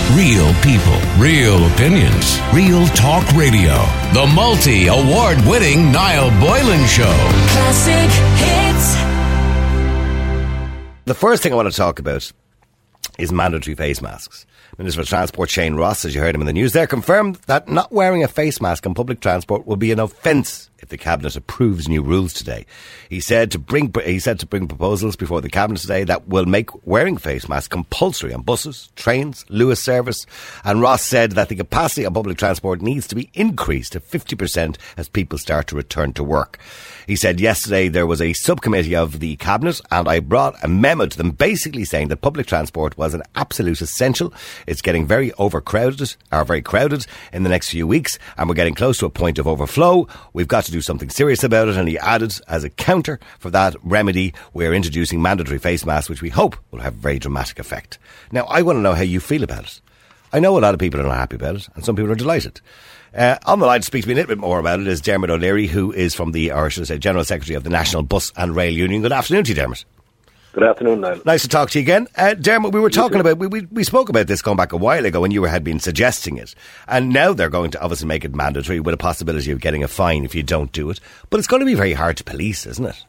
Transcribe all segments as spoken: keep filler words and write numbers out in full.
Real people, real opinions, real talk radio. The multi-award winning Niall Boylan Show. Classic hits. The first thing I want to talk about is mandatory face masks. Minister for Transport Shane Ross, as you heard him in the news there, confirmed that not wearing a face mask on public transport will be an offence if the Cabinet approves new rules today. He said to bring he said to bring proposals before the Cabinet today that will make wearing face masks compulsory on buses, trains, Luas service. And Ross said that the capacity of public transport needs to be increased to fifty percent as people start to return to work. He said yesterday there was a subcommittee of the Cabinet and I brought a memo to them basically saying that public transport was an absolute essential. It's getting very overcrowded, or very crowded in the next few weeks, and we're getting close to a point of overflow. We've got to do something serious about it. And he added, as a counter for that remedy, we're introducing mandatory face masks, which we hope will have a very dramatic effect. Now, I want to know how you feel about it. I know a lot of people are not happy about it, and some people are delighted. Uh, on the line to speak to me a little bit more about it is Dermot O'Leary, who is from the, or should I say, General Secretary of the National Bus and Rail Union. Good afternoon to you, Dermot. Good afternoon, Niall. Nice to talk to you again. Uh, Dermot, we were talking about, we, we we spoke about this going back a while ago when you were, had been suggesting it. And now they're going to obviously make it mandatory with a possibility of getting a fine if you don't do it. But it's going to be very hard to police, isn't it?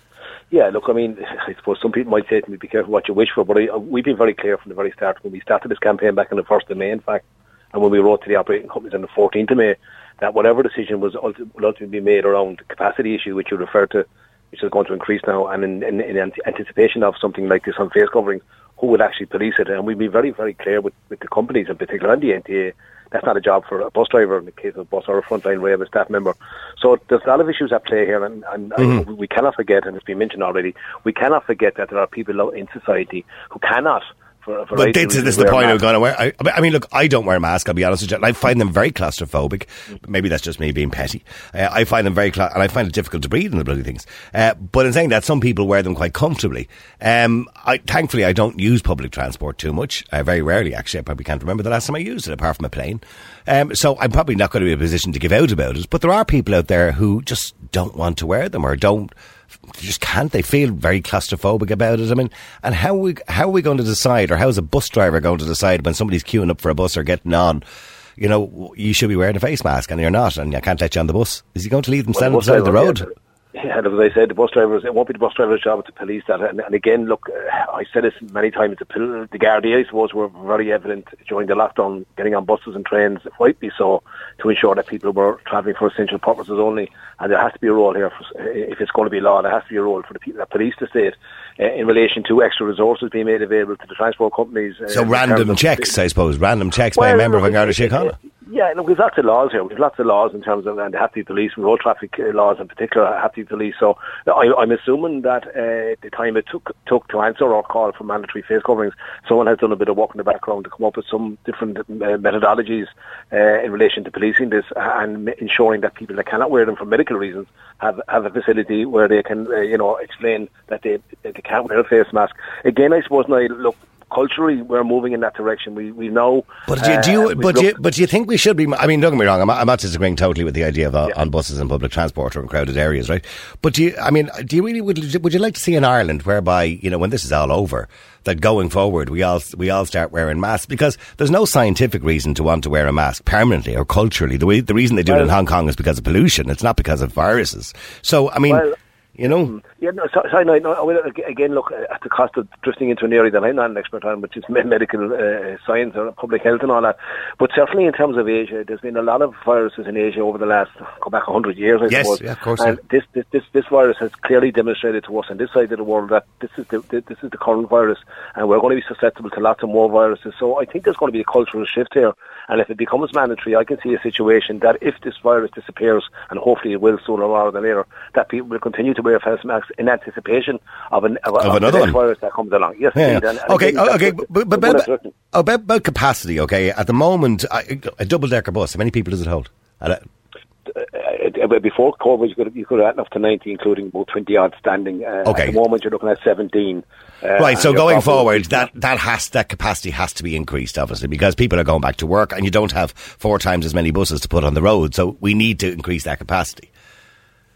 Yeah, look, I mean, I suppose some people might say to me, be careful what you wish for, but I, we've been very clear from the very start when we started this campaign back on the first of May, in fact, and when we wrote to the operating companies on the fourteenth of May, that whatever decision was ulti- will ultimately be made around the capacity issue, which you referred to, which is going to increase now, and in, in, in anticipation of something like this on face coverings, who would actually police it? And we'd be very, very clear with, with the companies in particular, and the N T A, that's not a job for a bus driver in the case of a bus or a frontline railway staff member. So there's a lot of issues at play here, and, and mm-hmm. I, we cannot forget, and it's been mentioned already, we cannot forget that there are people in society who cannot. For, for but this is the point I'm going to wear. I, I mean, look, I don't wear a mask, I'll be honest with you. I find them very claustrophobic. Maybe that's just me being petty. Uh, I find them very, cla- and I find it difficult to breathe in the bloody things. Uh, but in saying that, some people wear them quite comfortably. Um, I, thankfully, I don't use public transport too much. Uh, very rarely, actually. I probably can't remember the last time I used it, apart from a plane. Um, so I'm probably not going to be in a position to give out about it. But there are people out there who just don't want to wear them, or don't, just can't. They feel very claustrophobic about it. I mean, and how are we, how are we going to decide, or how is a bus driver going to decide when somebody's queuing up for a bus or getting on, you know, you should be wearing a face mask and you're not, and I can't let you on the bus? Is he going to leave them standing beside the road? Yeah. Yeah, and as I said, the bus drivers, it won't be the bus driver's job to police that. And, and again, look, uh, I said this many times, the, the Gardaí, I suppose, were very evident during the lockdown, getting on buses and trains, rightly so, to ensure that people were travelling for essential purposes only. And there has to be a role here, for, if it's going to be law, there has to be a role for the people that police the state uh, in relation to extra resources being made available to the transport companies. Uh, so random checks, I suppose, random checks well, by a member look, of Garda Síochána. Yeah, look, we've lots of laws here. We've lots of laws in terms of, and they have to be policed. Road traffic laws in particular have to be policed. So I, I'm assuming that uh, the time it took took to answer our call for mandatory face coverings, someone has done a bit of work in the background to come up with some different uh, methodologies uh, in relation to policing this and ensuring that people that cannot wear them for medical reasons have have a facility where they can, uh, you know, explain that they that they can't wear a face mask. Again, I suppose, now, look, culturally, we're moving in that direction. We we know. But do you, do you, uh, but, do you but do you think we should be? I mean, don't get me wrong. I'm, I'm not disagreeing totally with the idea of uh, yeah. on buses and public transport or in crowded areas, right? But do you? I mean, do you really would? Would you like to see in Ireland, whereby, you know, when this is all over, that going forward we all we all start wearing masks? Because there's no scientific reason to want to wear a mask permanently or culturally. The way, the reason they do well, it in Hong Kong is because of pollution. It's not because of viruses. So I mean. Well, You know? Yeah, no, sorry, no, no, again, look, at the cost of drifting into an area that I'm not an expert on, which is medical uh, science or public health and all that, but certainly in terms of Asia, there's been a lot of viruses in Asia over the last, go back one hundred years, I yes, suppose. Yeah, of course. And yeah. this, this, this, this virus has clearly demonstrated to us on this side of the world that this is the, this is the current virus, and we're going to be susceptible to lots of more viruses. So I think there's going to be a cultural shift here, and if it becomes mandatory, I can see a situation that if this virus disappears, and hopefully it will sooner rather than later, that people will continue to wear face masks in anticipation of, an, of, of, of another one. virus that comes along. Yes, yeah. indeed. And, and okay, again, okay, but, but, but, but about, about capacity, okay, at the moment, a, a double-decker bus, how many people does it hold? Uh, before COVID, you could, you could have up to ninety, including about twenty odd standing. Uh, okay. At the moment, you're looking at seventeen. Uh, right, so going forward, that, that has that capacity has to be increased, obviously, because people are going back to work and you don't have four times as many buses to put on the road, so we need to increase that capacity.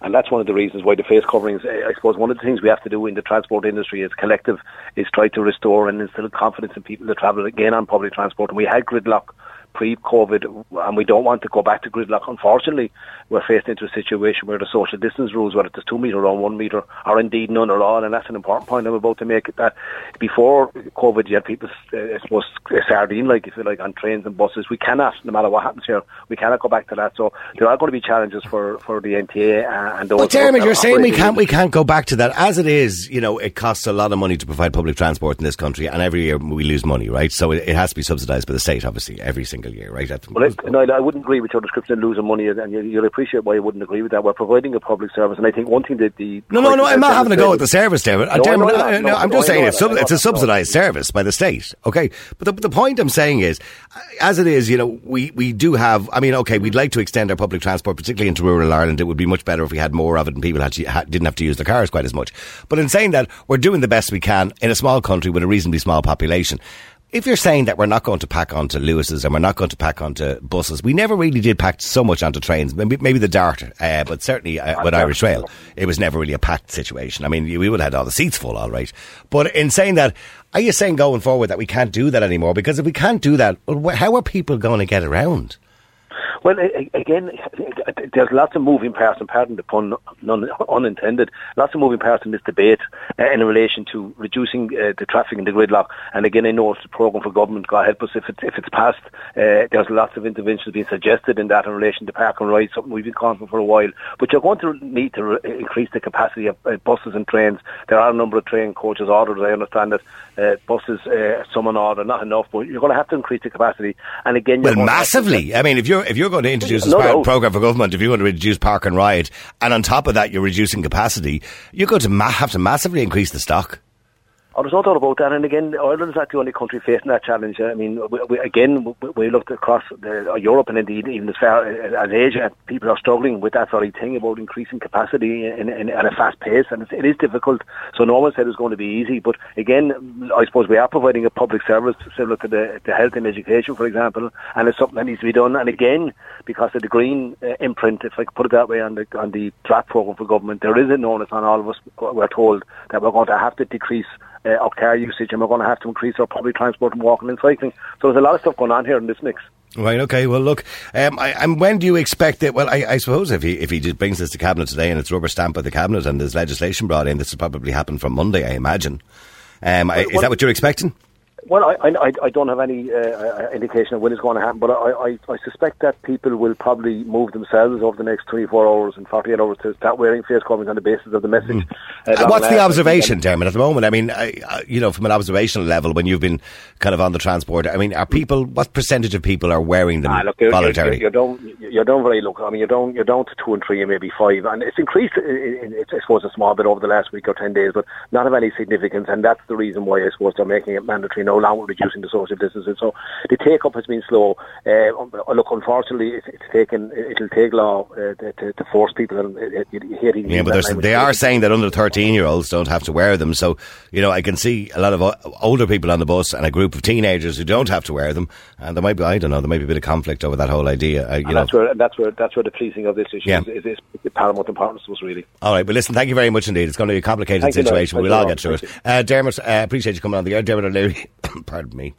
And that's one of the reasons why the face coverings, I suppose one of the things we have to do in the transport industry as collective is try to restore and instill confidence in people to travel again on public transport. And we had gridlock pre-COVID, and we don't want to go back to gridlock. Unfortunately, we're faced into a situation where the social distance rules, whether it's two metre or one metre, or indeed none at all, and that's an important point I'm about to make. It that before COVID, you had people, uh, I suppose, sardine-like, if you like, on trains and buses. We cannot, no matter what happens here, we cannot go back to that. So there are going to be challenges for, for the N T A and those. But Dermot, you're saying we can't we can't go back to that. As it is, you know, it costs a lot of money to provide public transport in this country, and every year we lose money, right? So it, it has to be subsidised by the state, obviously, every single year, right? Well, I, no, I wouldn't agree with your description of losing money, and you, you'll appreciate why I wouldn't agree with that. We're providing a public service, and I think one thing that the... No, no, no, I'm not having a go at the service, David. No, Dermot, no, no, no, no, I'm no, just saying it's, sub, that, it's a subsidised service by the state, okay? But the, the point I'm saying is, as it is, you know, we, we do have... I mean, okay, we'd like to extend our public transport, particularly into rural Ireland. It would be much better if we had more of it and people had to, had, didn't have to use their cars quite as much. But in saying that, we're doing the best we can in a small country with a reasonably small population. If you're saying that we're not going to pack onto Lewis's and we're not going to pack onto buses, we never really did pack so much onto trains. Maybe, maybe the Dart, uh, but certainly uh, with Irish Rail, it was never really a packed situation. I mean, we would have had all the seats full, all right. But in saying that, are you saying going forward that we can't do that anymore? Because if we can't do that, well, how are people going to get around? Well, again, there's lots of moving parts, and pardon the pun, none unintended, lots of moving parts in this debate uh, in relation to reducing uh, the traffic and the gridlock. And again, I know it's a programme for government, God help us if it's, if it's passed. Uh, there's lots of interventions being suggested in that in relation to park and ride, something we've been calling for for a while. But you're going to need to re- increase the capacity of uh, buses and trains. There are a number of train coaches ordered, I understand that. Uh, buses, uh, some on order, not enough, but you're going to have to increase the capacity. And again, well, massively. I mean, if you're if you're going to introduce a no, no. programme for government, if you're going to reduce park and ride, and on top of that you're reducing capacity, you're going to ma- have to massively increase the stock. Oh, there's no doubt about that. And again, Ireland is not the only country facing that challenge. I mean, we, we, again, we, we looked across the, uh, Europe and indeed even as far as Asia, people are struggling with that very thing about increasing capacity in, in, at a fast pace, and it's, it is difficult. So no one said it was going to be easy. But again, I suppose we are providing a public service similar to the, the health and education, for example, and it's something that needs to be done. And again, because of the green uh, imprint, if I could put it that way, on the on the draft programme for government, there is an onus on all of us. We're told that we're going to have to decrease Uh, our car usage, and we're going to have to increase our public transport and walking and cycling. So there's a lot of stuff going on here in this mix. Right, okay, well look, um, I, and when do you expect it? Well, I, I suppose if he if he just brings this to Cabinet today and it's rubber stamped by the Cabinet and there's legislation brought in, this will probably happen from Monday, I imagine. Um, well, I, is well, that what you're expecting? Well, I, I, I don't have any uh, indication of when it's going to happen, but I, I, I suspect that people will probably move themselves over the next twenty-four hours and forty-eight hours to start wearing face coverings on the basis of the message. Mm. Uh, what's the observation, Dermot, at the moment? I mean, I, I, you know, from an observational level, when you've been kind of on the transport, I mean, are people, what percentage of people are wearing them ah, look, you're, voluntarily? You're, you're, down, you're down very low. I mean, you're down, you're down to two and three and maybe five, and it's increased, it's, I suppose, a small bit over the last week or ten days, but not of any significance, and that's the reason why I suppose they're making it mandatory now, along with reducing the social distancing. So the take up has been slow. Uh, look, unfortunately, it's, it's taken. It'll take law uh, to, to force people. And uh, hitting yeah, but they are saying that under thirteen-year-olds don't have to wear them. So you know, I can see a lot of o- older people on the bus and a group of teenagers who don't have to wear them. And there might be, I don't know, there might be a bit of conflict over that whole idea. Uh, you and know, that's where that's where that's where the policing of this issue yeah. is, is, is paramount importance to us, really. All right, but listen, thank you very much indeed. It's going to be a complicated thank situation. We'll all get through it. Uh, Dermot, uh, appreciate you coming on the air. Dermot O'Leary, pardon me.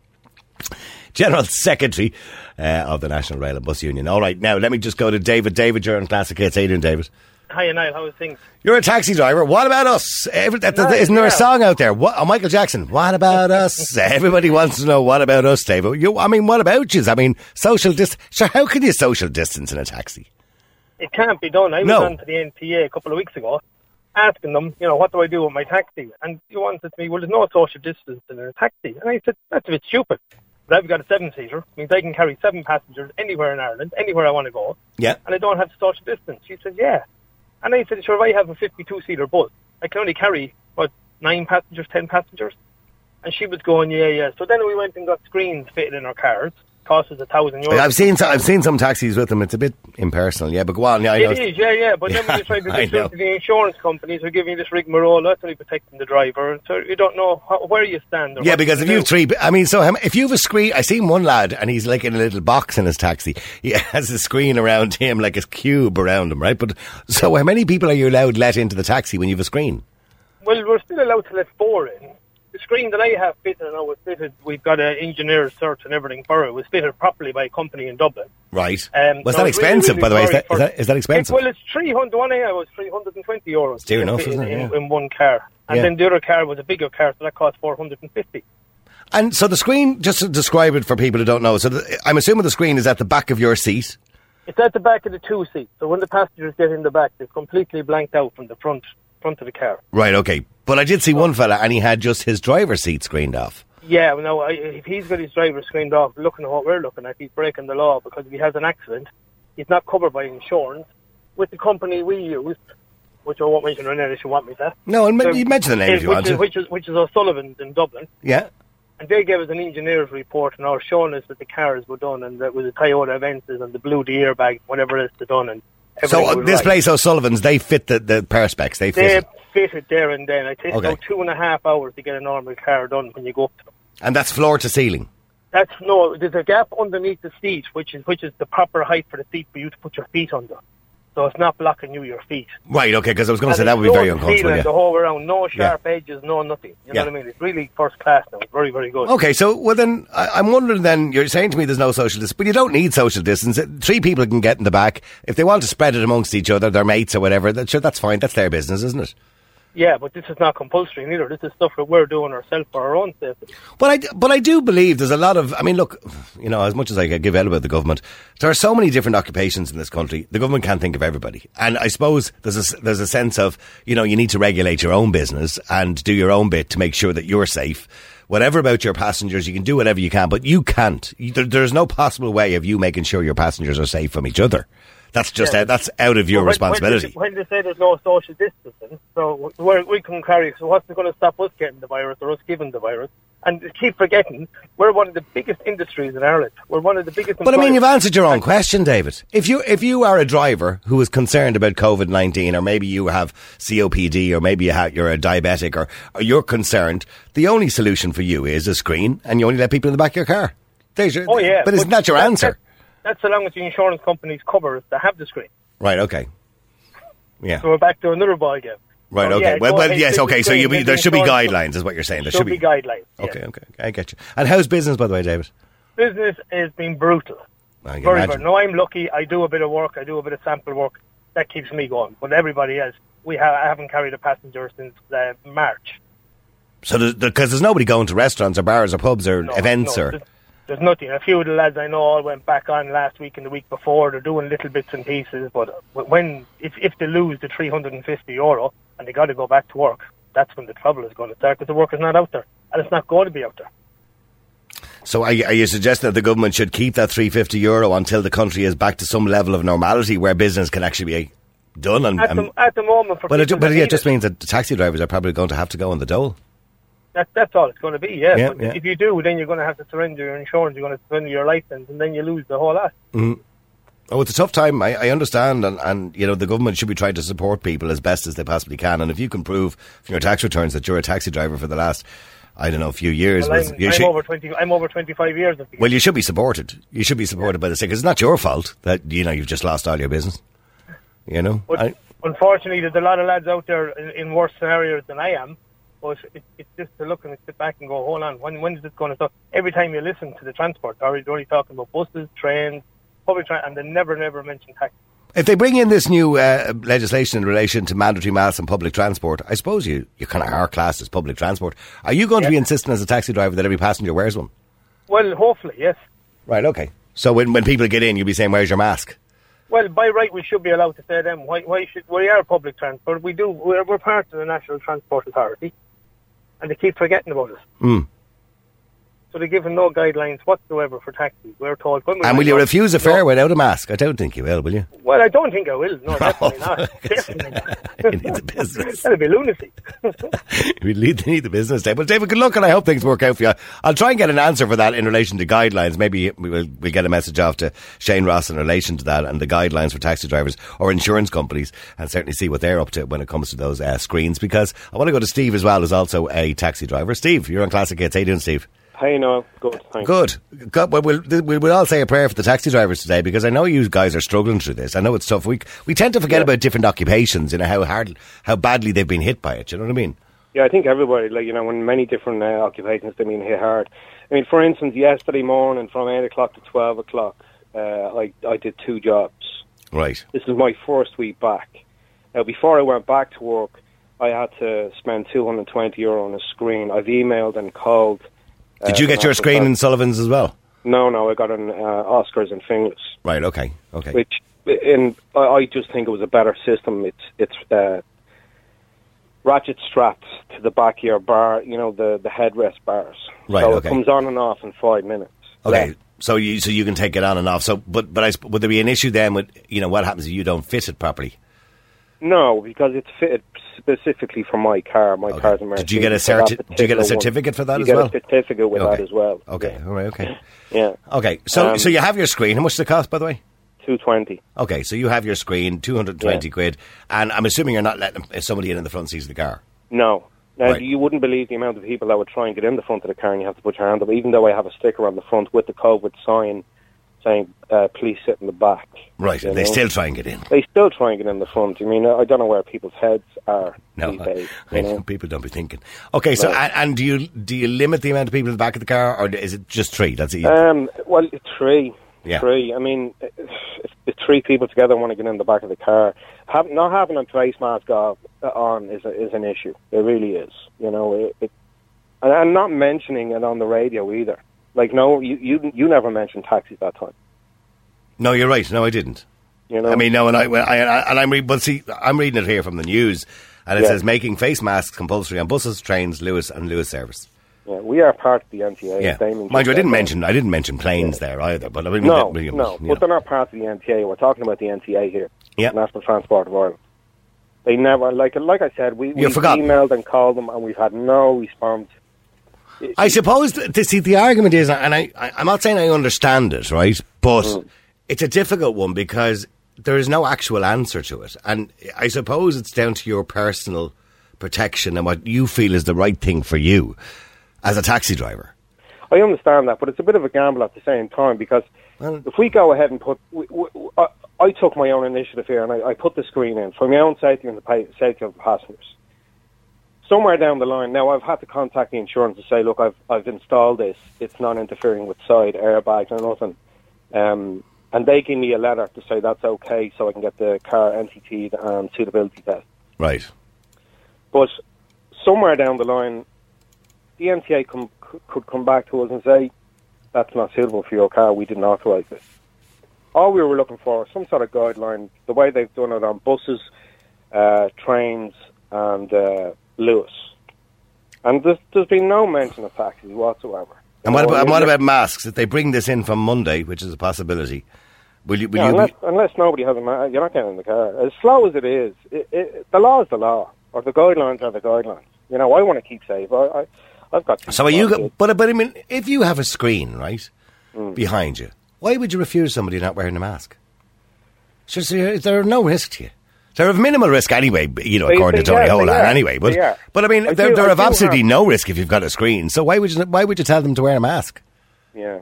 General Secretary uh, of the National Rail and Bus Union. All right, now let me just go to David. David, you're on Classic Hits. How you doing, David? Hiya, Niall. How are things? You're a taxi driver. What about us? Every, that, that, isn't there a song out there? What, oh, Michael Jackson. What about us? Everybody wants to know what about us, David. You, I mean, what about you? I mean, social distance. So how can you social distance in a taxi? It can't be done. I no. was on to the N T A a couple of weeks ago, asking them, you know, what do I do with my taxi? And you wanted me, well, there's no social distance in a taxi. And I said, that's a bit stupid. But I've got a seven-seater, means I can carry seven passengers anywhere in Ireland, anywhere I want to go. Yeah. And I don't have to social distance. She said, yeah. And I said, sure, if I have a fifty-two-seater bus, I can only carry, what, nine passengers, ten passengers? And she was going, yeah, yeah. So then we went and got screens fitted in our cars, cost us a thousand euros. I've seen some, I've seen some taxis with them. It's a bit impersonal, yeah. But go on, yeah, I know. It is, yeah, yeah. But then when you try to get through to the insurance companies, who are giving you this rigmarole, that's only protecting the driver, so you don't know how, where you stand. Or yeah, what because you if do. you have three, I mean, so if you have a screen, I seen one lad and he's like in a little box in his taxi. He has a screen around him, like a cube around him, right? But so how many people are you allowed let into the taxi when you have a screen? Well, we're still allowed to let four in. The screen that I have fitted, and I was fitted, we've got an engineer's cert and everything for it. It was fitted properly by a company in Dublin. Right. Um, was no, that expensive, really, really by the way? Is that, for, is that, is that expensive? It, well, it's three hundred. One I had was three hundred and twenty euros. It's dear enough, in, isn't it? Yeah. In, in one car, and Yeah. then the other car was a bigger car, so that cost four hundred and fifty. And so the screen, just to describe it for people who don't know, so the, I'm assuming the screen is at the back of your seat. It's at the back of the two seats, so when the passengers get in the back, they're completely blanked out from the front front of the car. Right, okay. But I did see one fella and he had just his driver's seat screened off. Yeah, well, no, I, if he's got his driver screened off, looking at what we're looking at, he's breaking the law, because if he has an accident, he's not covered by insurance. With the company we use, which I won't mention right now if you want me to. No, and So, you mention the name if you which want is, to. Which is, which is O'Sullivan's in Dublin. Yeah. And they gave us an engineer's report and are showing us that the cars were done, and that was the Toyota Avensis and the blew the airbag, whatever else they done. And So uh, was this right. place, O'Sullivan's, they fit the, the perspex. They fit They it. fit it there and then. It takes Okay. about two and a half hours to get a normal car done when you go up to them. And that's floor to ceiling. That's no. There's a gap underneath the seat, which is which is the proper height for the seat for you to put your feet under. So it's not blocking you your feet. Right, okay, because I was going to say And that would be it's very floor to uncomfortable. ceiling Yeah. The whole way around, no sharp edges, no nothing. You know Yeah. what I mean? It's really first class now. It's very, very good. Okay, so, well then, I, I'm wondering then, you're saying to me there's no social distance, but you don't need social distance. Three people can get in the back. If they want to spread it amongst each other, their mates or whatever, that, sure, that's fine. That's their business, isn't it? Yeah, but this is not compulsory neither. This is stuff that we're doing ourselves for our own safety. But I, but I do believe there's a lot of, I mean, look, you know, as much as I give out about the government, there are so many different occupations in this country. The government can't think of everybody. And I suppose there's a, there's a sense of, you know, you need to regulate your own business and do your own bit to make sure that you're safe. Whatever about your passengers, you can do whatever you can, but you can't. You, there, there's no possible way of you making sure your passengers are safe from each other. That's just Yeah. out, that's out of your Well, when- responsibility. When, when they say there's no social distancing, so we're, we can carry, so what's going to stop us getting the virus or us giving the virus? And keep forgetting, we're one of the biggest industries in Ireland. We're one of the biggest. But I mean, you've employers. answered your own question, David. If you if you are a driver who is concerned about COVID nineteen, or maybe you have C O P D, or maybe you have, you're a diabetic, or, or you're concerned, the only solution for you is a screen, and you only let people in the back of your car. There's your, Oh yeah, but isn't that your that- answer? that- That's so long as the insurance companies cover us to have the screen. Right. Okay. Yeah. So we're back to another ball game. Right. So, okay. yeah, well, go well, ahead, yes. fit the Okay. So screen, you be, get there the should be insurance guidelines, is what you're saying. There Should, should be guidelines. yeah. Okay. Okay. I get you. And how's business, by the way, David? Business has been brutal. I can Very, imagine. very. No, I'm lucky. I do a bit of work. I do a bit of sample work. That keeps me going. But everybody else, we have. I haven't carried a passenger since uh, March. So, because there's, there's nobody going to restaurants or bars or pubs or No, events no, or. There's, there's nothing. A few of the lads I know all went back on last week and the week before. They're doing little bits and pieces. But when if if they lose the three hundred fifty euro and they got to go back to work, that's when the trouble is going to start, because the work is not out there, and it's not going to be out there. So, are you, are you suggesting that the government should keep that three hundred fifty euro until the country is back to some level of normality where business can actually be done? And, At and the at the moment, for but it, people but that yeah, it need just it, means that the taxi drivers are probably going to have to go on the dole. That, that's all it's going to be, yeah. Yeah, but yeah. if you do, then you're going to have to surrender your insurance, you're going to surrender your license, and then you lose the whole lot. Oh, it's a tough time. I, I understand, and, and you know the government should be trying to support people as best as they possibly can. And if you can prove from your tax returns that you're a taxi driver for the last, I don't know, few years, Well, was- I'm, you I'm should, over twenty. I'm over twenty-five years. Of well, you should be supported. You should be supported by the state, because it's not your fault that you know you've just lost all your business. You know, But I, unfortunately, there's a lot of lads out there in, in worse scenarios than I am. But it, it's just to look and sit back and go, hold on, when when is this going to stop? Every time you listen to the transport, they're already, they're only talking about buses, trains, public transport, and they never, never mention taxi. if they bring in this new uh, legislation in relation to mandatory masks and public transport, I suppose you you kind of are classed as public transport. Are you going to be Yeah. insisting as a taxi driver that every passenger wears one? Well, hopefully, yes. Right. Okay. So when when people get in, you'll be saying, "Where's your mask?" Well, by right, we should be allowed to say to them, why, why should, we are public transport. We do, we're, we're part of the National Transport Authority, and they keep forgetting about us. Mm. So they're given no guidelines whatsoever for taxis. We're told... When we And will you on, refuse a fare no. without a mask? I don't think you will, will you? Well, I don't think I will. No, definitely not. Definitely not. You need the business. That'd be lunacy. We need, need the business day. Well, David, good luck, and I hope things work out for you. I'll try and get an answer for that in relation to guidelines. Maybe we will we'll get a message off to Shane Ross in relation to that and the guidelines for taxi drivers or insurance companies, and certainly see what they're up to when it comes to those uh, screens, because I want to go to Steve as well, who's also a taxi driver. Steve, you're on Classic Hits. How you doing, Steve? Hey, Noel. Good, thanks. Good. Good. Well, we'll, we'll, we'll all say a prayer for the taxi drivers today, because I know you guys are struggling through this. I know it's tough. We we tend to forget Yeah. about different occupations, you know, how hard, how badly they've been hit by it. You know what I mean? Yeah, I think everybody, like, you know, in many different uh, occupations, they've been hit hard. I mean, for instance, yesterday morning from eight o'clock to twelve o'clock, uh, I, I did two jobs. Right. This is my first week back. Now, before I went back to work, I had to spend two hundred twenty euro on a screen. I've emailed and called. Uh, Did you get your screen in Sullivan's as well? No, no, I got an uh, Oscars and Finglas. Right, okay, okay. Which, in, I, I just think it was a better system. It's it's uh, ratchet strapped to the back of your bar, you know, the, the headrest bars. Right, so okay. it comes on and off in five minutes. Okay, Yeah. so you so you can take it on and off. So, but but I, sp- would there be an issue then with, you know, what happens if you don't fit it properly? No, because it's fitted specifically for my car. My Okay. car's a Mercedes. Did you get a so that certi- Did you get a particular one- certificate for that you as get well? a certificate with Okay. that as well. Okay, Yeah. all right, okay. Yeah. Okay, so Um, so you have your screen. How much does it cost, by the way? two twenty. Okay, so you have your screen, two hundred twenty Yeah. quid, and I'm assuming you're not letting somebody in in the front seats of the car. No. Now, Right. you wouldn't believe the amount of people that would try and get in the front of the car and you have to put your hand up, even though I have a sticker on the front with the COVID sign saying, uh, please sit in the back. Right, You and they know? still try and get in. They still try and get in the front. I mean, I don't know where people's heads are No, these days. I You know, know? people don't be thinking. Okay, so No. and, and do you do you limit the amount of people in the back of the car, or is it just three? That's it. Um, well, three. Yeah. Three. I mean, if, if three people together want to get in the back of the car, have, not having a face mask off, uh, on is a, is an issue. It really is. You know, it, it, and I'm not mentioning it on the radio either. Like, no, you you, you never mentioned taxis that time. No, you're right. No, I didn't. You know, I mean, no, and I, I, I and I'm reading. But see, I'm reading it here from the news, and it Yeah. says making face masks compulsory on buses, trains, Lewis and Lewis service. yeah, we are part of the N T A. Yeah, Damon mind you, I just didn't said mention I didn't mention planes there either. But I mean, No, we- we- no, you but know. they're not part of the N T A. We're talking about the N T A here. Yeah. National Transport of Ireland. They never, like like I said, we, You we forgot. emailed and called them and we've had no response. I suppose th- to see the argument is, and I, I I'm not saying I understand it, right? But Mm. it's a difficult one because there is no actual answer to it, and I suppose it's down to your personal protection and what you feel is the right thing for you as a taxi driver. I understand that, but it's a bit of a gamble at the same time because Well- if we go ahead and put, we, we, I, I took my own initiative here and I, I put the screen in for my own safety and the pa- safety of the passengers. Somewhere down the line, now I've had to contact the insurance to say, look, I've I've installed this. It's not interfering with side airbags or nothing. Um, and they give me a letter to say that's okay, so I can get the car N C T'd and suitability test. Right. But somewhere down the line, the N T A com- could come back to us and say, that's not suitable for your car, we didn't authorise this. All we were looking for was some sort of guideline, the way they've done it on buses, uh, trains, and uh, Lewis. And there's, there's been no mention of taxis whatsoever. And what You know, about, and what you- about masks? If they bring this in from Monday, which is a possibility, will you? Will Yeah, you unless, be, unless nobody has a mask, you're not getting in the car. As slow as it is, it, it, the law is the law, or the guidelines are the guidelines. You know, I want to keep safe. I, I, I've got. two so are you? small Go, kids. but but I mean, if you have a screen right Mm. behind you, why would you refuse somebody not wearing a mask? So, so is there no risk to you? They're of minimal risk anyway, you know, They- according they- to Tony yeah, they Holohan are. anyway. But They are. but I mean, I they're, do- they're I of do absolutely have- no risk if you've got a screen. So why would you why would you tell them to wear a mask? Yeah.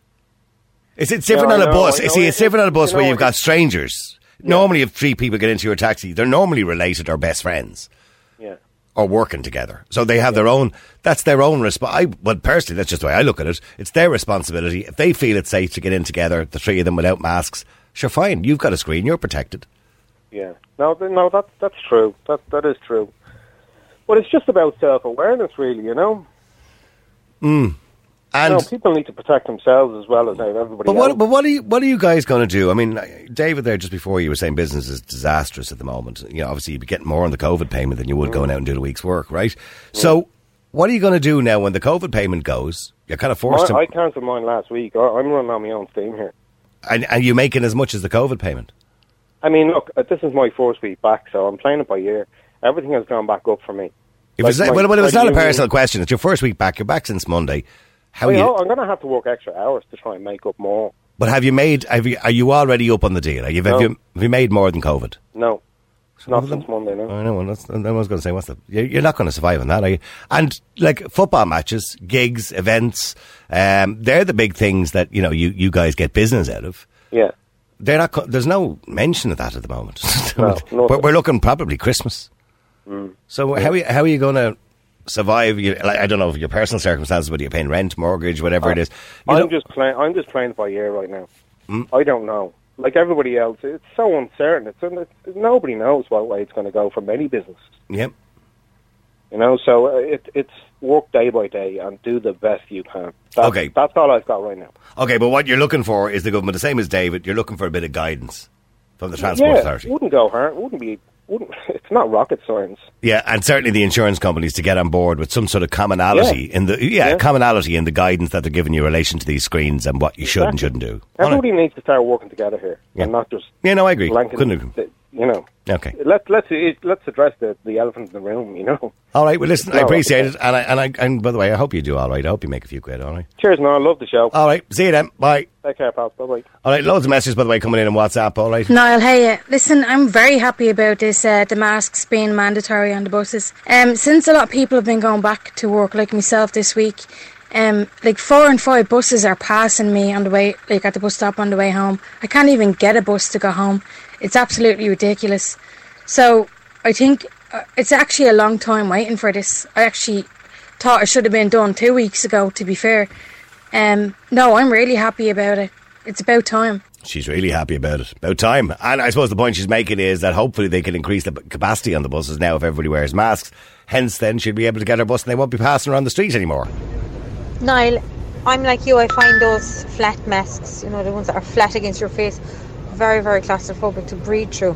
It's, it's different No, on I a know, bus. I You know. see, it's It- different on a bus you where know, you've got it- strangers. Normally, if three people get into your taxi, they're normally related or best friends. Yeah. Or working together, so they have their own. That's their own response. I, well, personally, that's just the way I look at it. It's their responsibility. If they feel it's safe to get in together, the three of them without masks, sure, fine. You've got a screen. You're protected. Yeah. No, th- no, that's that's true. That that is true. But it's just about self-awareness, really. You know. Mm. And No, people need to protect themselves as well as everybody but what? else. But what are you? What are you guys going to do? I mean, David, there just before you were saying business is disastrous at the moment. You know, obviously you'd be getting more on the COVID payment than you would Mm. going out and doing a week's work, right? So, what are you going to do now when the COVID payment goes? You're kind of forced I, to... I cancelled mine last week. I, I'm running on my own steam here. And, and you making as much as the COVID payment? I mean, look, uh, this is my first week back, so I'm playing it by ear. Everything has gone back up for me. If Like it's, my- well, well, it was my not a union- personal question. It's your first week back. You're back since Monday. How Well, you? you know, I'm going to have to work extra hours to try and make up more. But have you made? Have you? Are you already up on the deal? Have you? No. Have you, have you made more than COVID? No, not well, since Monday, no. I know. Well, that's, I was going to say, what's the? You're you're not going to survive on that, are you? And like football matches, gigs, events, um, they're the big things that you know you, you guys get business out of. Yeah. They're not. co- There's no mention of that at the moment. No, no. But we're looking probably Christmas. Mm. So how are you, how are you going to survive? You, like, I don't know your personal circumstances, whether you're paying rent, mortgage, whatever it is. You I'm know- just playing. I'm just playing it by ear right now. Mm. I don't know. Like everybody else, it's so uncertain. It's, it's nobody knows what way it's going to go from any business. Yep. You know, so uh, it, it's work day by day and do the best you can. That's, Okay. that's all I've got right now. Okay, but what you're looking for is the government, the same as David. You're looking for a bit of guidance from the Transport yeah, Authority. wouldn't go hard. Wouldn't be. Wouldn't. It's not rocket science. Yeah, and certainly the insurance companies to get on board with some sort of commonality Yeah. in the yeah, Yeah. commonality in the guidance that they're giving you in relation to these screens and what you should and shouldn't do. Everybody needs to start working together here, Yeah. and not just. Yeah, no, I agree. blanket- Couldn't agree. the- You know. Okay. Let let's let's address the the elephant in the room. You know. All right. Well, listen, I No, appreciate okay. it, and I, and I and by the way, I hope you do all right. I hope you make a few quid. All right. Cheers, man. I love the show. All right. See you then. Bye. Take care, pal. Bye bye. All right. Loads of messages, by the way, coming in on WhatsApp. All right. Niall, hey, uh, listen, I'm very happy about this, uh, the masks being mandatory on the buses. Um, since a lot of people have been going back to work, like myself this week, um, like four and five buses are passing me on the way, like at the bus stop on the way home. I can't even get a bus to go home. It's absolutely ridiculous. So I think uh, it's actually a long time waiting for this. I actually thought it should have been done two weeks ago, to be fair. Um, no, I'm really happy about it. It's about time. She's really happy about it. About time. And I suppose the point she's making is that hopefully they can increase the capacity on the buses now if everybody wears masks. Hence, then she'll be able to get her bus and they won't be passing around the street anymore. Niall, I'm like you. I find those flat masks, you know, the ones that are flat against your face, very, very claustrophobic to breathe through.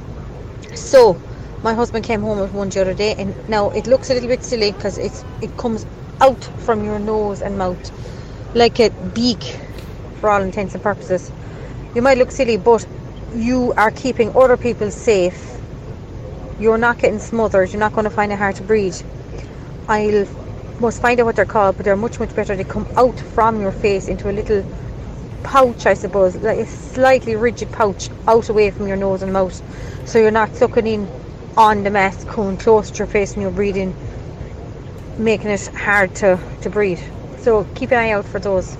So, my husband came home with one the other day, and now it looks a little bit silly because it's it comes out from your nose and mouth like a beak, for all intents and purposes. You might look silly, but you are keeping other people safe. You're not getting smothered. You're not going to find it hard to breathe. I'll must find out what they're called, but they're much, much better. They come out from your face into a little pouch, I suppose, like a slightly rigid pouch out away from your nose and mouth, so you're not sucking in on the mask, coming close to your face when you're breathing, making it hard to, to breathe. So keep an eye out for those.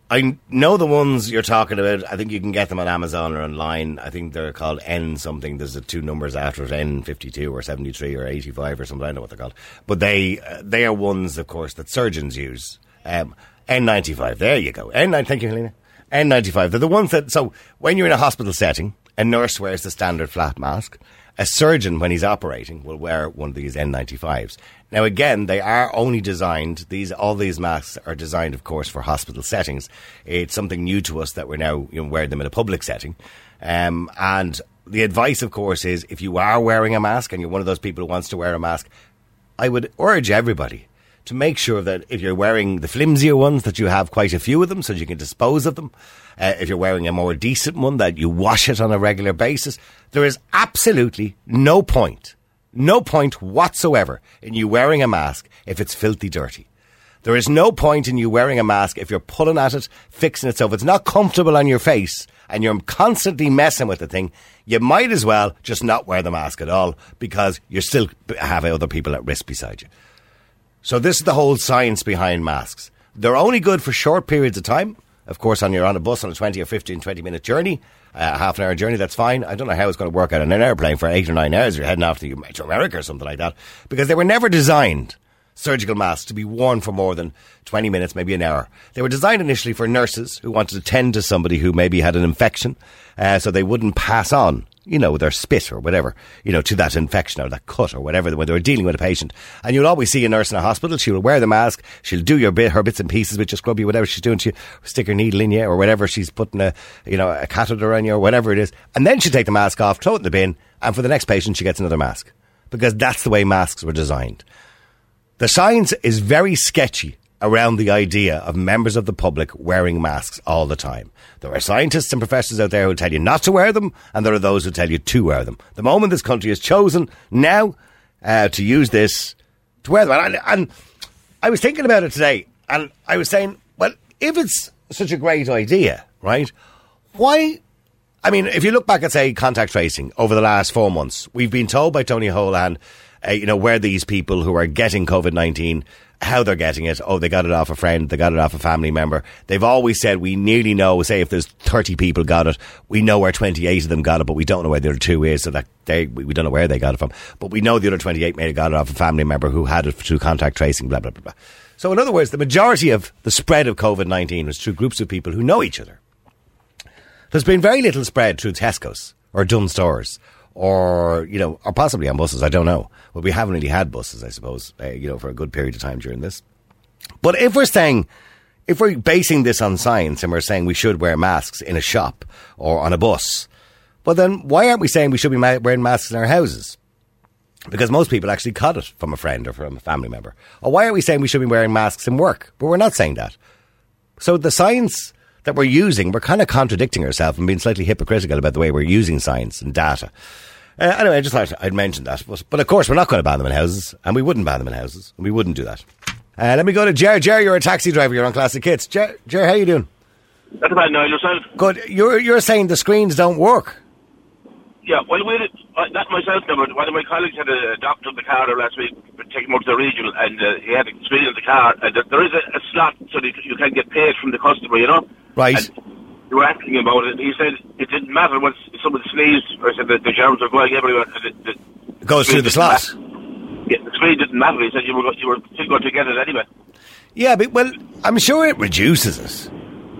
I know the ones you're talking about. I think you can get them on Amazon or online. I think they're called N something. There's a two numbers after it, N fifty-two or seventy-three or eighty-five or something. I don't know what they're called. But they uh, they are ones, of course, that surgeons use. Um, N ninety-five. There you go. N nine. Thank you, Helena. N ninety-five. They're the ones that. So when you're in a hospital setting, a nurse wears the standard flat mask. A surgeon, when he's operating, will wear one of these N ninety-fives. Now, again, they are only designed, these all these masks are designed, of course, for hospital settings. It's something new to us that we're now you know, wearing them in a public setting. Um, and the advice, of course, is if you are wearing a mask and you're one of those people who wants to wear a mask, I would urge everybody to make sure that if you're wearing the flimsier ones, that you have quite a few of them so you can dispose of them. Uh, if you're wearing a more decent one, that you wash it on a regular basis. There is absolutely no point, no point whatsoever in you wearing a mask if it's filthy dirty. There is no point in you wearing a mask if you're pulling at it, fixing it. So if it's not comfortable on your face and you're constantly messing with the thing, you might as well just not wear the mask at all because you still have other people at risk beside you. So this is the whole science behind masks. They're only good for short periods of time. Of course, on you're on a bus on a twenty or fifteen, twenty minute journey, uh, half an hour journey, that's fine. I don't know how it's going to work out on an airplane for eight or nine hours. You're heading off to, to America or something like that. Because they were never designed, surgical masks, to be worn for more than twenty minutes, maybe an hour. They were designed initially for nurses who wanted to tend to somebody who maybe had an infection, uh, so they wouldn't pass on, you know, their spit or whatever, you know, to that infection or that cut or whatever when they were dealing with a patient. And you'll always see a nurse in a hospital. She will wear the mask. She'll do your bit, her bits and pieces with you, scrub you, whatever she's doing. She'll stick her needle in you or whatever. She's putting a, you know, a catheter on you or whatever it is. And then she'll take the mask off, throw it in the bin. And for the next patient, she gets another mask because that's the way masks were designed. The science is very sketchy around the idea of members of the public wearing masks all the time. There are scientists and professors out there who tell you not to wear them, and there are those who tell you to wear them. The moment this country has chosen now uh, to use this, to wear them. And, and I was thinking about it today, and I was saying, well, if it's such a great idea, right, why... I mean, if you look back at, say, contact tracing over the last four months, we've been told by Tony Holohan, uh, you know, where these people who are getting COVID nineteen, how they're getting it. Oh, they got it off a friend, they got it off a family member. They've always said we nearly know, say, if there's thirty people got it, we know where twenty-eight of them got it, but we don't know where the other two is, so that they we don't know where they got it from. But we know the other twenty-eight may have got it off a family member who had it through contact tracing, blah, blah, blah, blah. So, in other words, the majority of the spread of COVID nineteen was through groups of people who know each other. There's been very little spread through Tesco's or Dunnes Stores or, you know, or possibly on buses, I don't know. But we haven't really had buses, I suppose, uh, you know, for a good period of time during this. But if we're saying, if we're basing this on science and we're saying we should wear masks in a shop or on a bus, well then why aren't we saying we should be ma- wearing masks in our houses? Because most people actually caught it from a friend or from a family member. Or why aren't we saying we should be wearing masks in work? But we're not saying that. So the science that we're using, we're kind of contradicting ourselves and being slightly hypocritical about the way we're using science and data. Uh, anyway, I just thought I'd mention that. But, but of course, we're not going to ban them in houses, and we wouldn't ban them in houses, and we wouldn't do that. Uh, let me go to Jer. Jer, you're a taxi driver. You're on Classic Hits. Jer, Jer, how you doing? Not bad, Niall, yourself? Good. You're you're saying the screens don't work. Yeah, well, we did, uh, that myself, no, but one of my colleagues had a doctor in the car there last week, taking him up to the regional, and uh, he had a screen in the car, and uh, there is a, a slot so that you can get paid from the customer, you know? Right. And you were asking him about it, and he said it didn't matter when someone sneezed, or said that the germs are going everywhere. The, the it goes through the slot. Yeah, the screen didn't matter. He said you were, you were still going to get it anyway. Yeah, but, well, I'm sure it reduces it.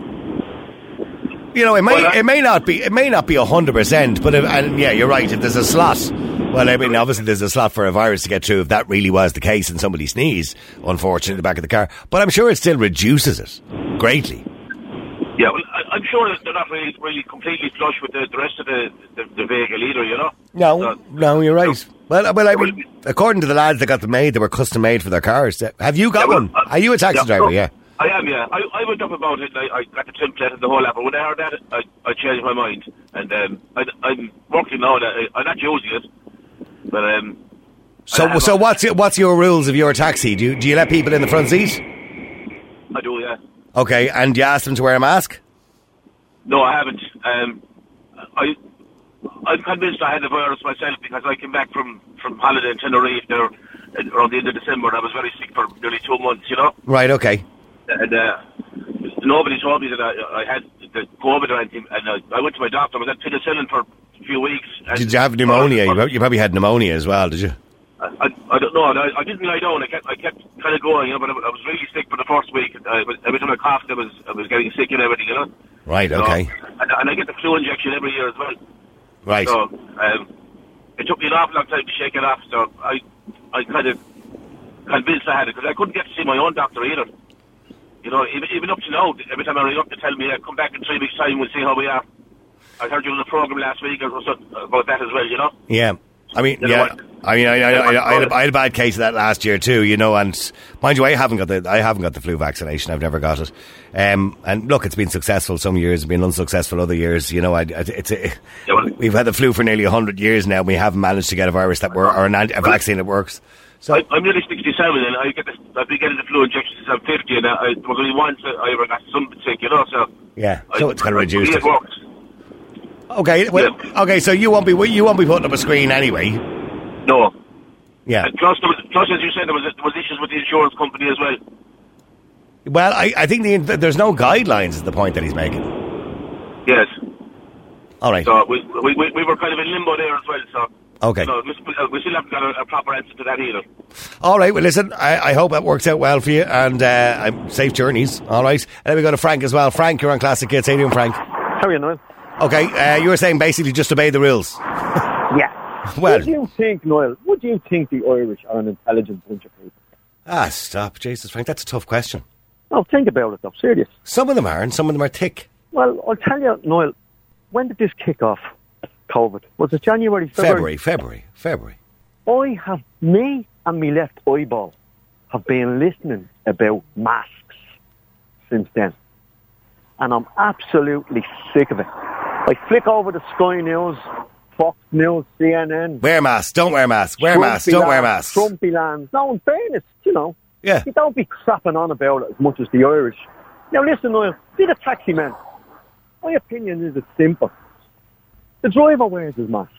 You know, it may well, it may not be it may not be a hundred percent, but if, and yeah, you're right. If there's a slot, well, I mean, obviously there's a slot for a virus to get through. If that really was the case, and somebody sneezed, unfortunately, in the back of the car, but I'm sure it still reduces it greatly. Yeah, well, I, I'm sure that they're not really really completely flush with the, the rest of the, the, the vehicle either. You know? No, so, no, you're right. So, well, well, I mean, according to the lads that got them made, they were custom made for their cars. Have you got yeah, well, one? uh, Are you a taxi yeah, driver? no, Yeah. I am, yeah. I, I went up about it, and I, I got the template and the whole lot, but when I heard that, I, I changed my mind. And um, I, I'm working now, I, I'm not using it, but... Um, so so what's your, what's your rules of your taxi? Do you, do you let people in the front seat? I do, yeah. Okay, and do you ask them to wear a mask? No, I haven't. Um, I, I'm convinced I had the virus myself because I came back from, from holiday in Tenerife there around the end of December, and I was very sick for nearly two months, you know? Right, okay. And uh, nobody told me that I, I had the COVID or anything, and uh, I went to my doctor. I was at penicillin for a few weeks. And did you have pneumonia? You, you probably had pneumonia as well, did you? I, I, I don't know. I, I didn't lie down. I kept, I kept kind of going, you know, but I, I was really sick for the first week. I, every time I coughed, I was, I was getting sick and everything, you know? Right, okay. So, and, and I get the flu injection every year as well. Right. So, um, it took me an awful long time to shake it off, so I, I kind of convinced I had it, because I couldn't get to see my own doctor either. You know, even, even up to now, every time I ring up to tell me, uh, come back in three weeks' time, we'll see how we are. I heard you on the programme last week or something about that as well, you know? Yeah. I mean, you yeah. I mean, I, I, I, I, had a, I had a bad case of that last year too, you know, and mind you, I haven't got the I haven't got the flu vaccination. I've never got it. Um, and look, it's been successful some years, it's been unsuccessful other years. You know, I, it's a, yeah, well, we've had the flu for nearly a hundred years now. And we haven't managed to get a virus that works or an anti- a vaccine that works. So I, I'm nearly sixty-seven, and I get the, I've been getting the flu injections since I'm fifty, and I, there was only once I ever got something sick, you know. So yeah, so I, it's kind of reduced. It works. Okay, well, yeah. okay, so you won't be you won't be putting up a screen anyway. No. Yeah. And plus, there was, plus, as you said, there was there was issues with the insurance company as well. Well, I, I think the, there's no guidelines is the point that he's making. Yes. All right. So we we we, we were kind of in limbo there as well. So. Okay. You know, we, we still haven't got a, a proper answer to that either. All right. Well, listen, I, I hope that works out well for you, and uh, safe journeys. All right. And then we go to Frank as well. Frank, you're on Classic Hits. How you doing, Frank? How are you, Noel? Okay. Uh, you were saying basically just obey the rules. Yeah. Well, what do you think, Noel? What do you think the Irish are an intelligent bunch of people? Ah, stop, Jesus, Frank. That's a tough question. No, think about it, though. Serious. Some of them are, and some of them are thick. Well, I'll tell you, Noel. When did this kick off? COVID. Was it January, February? February, February, February. I have me and me left eyeball have been listening about masks since then. And I'm absolutely sick of it. I flick over the Sky News, Fox News, C N N. Wear masks, don't wear masks. Wear Trumpy masks, don't lands, wear masks. Trumpy lands. No, in fairness, you know. Yeah. You don't be crapping on about it as much as the Irish. Now listen, Niall, be the taxi man. My opinion is it's simple. The driver wears his mask.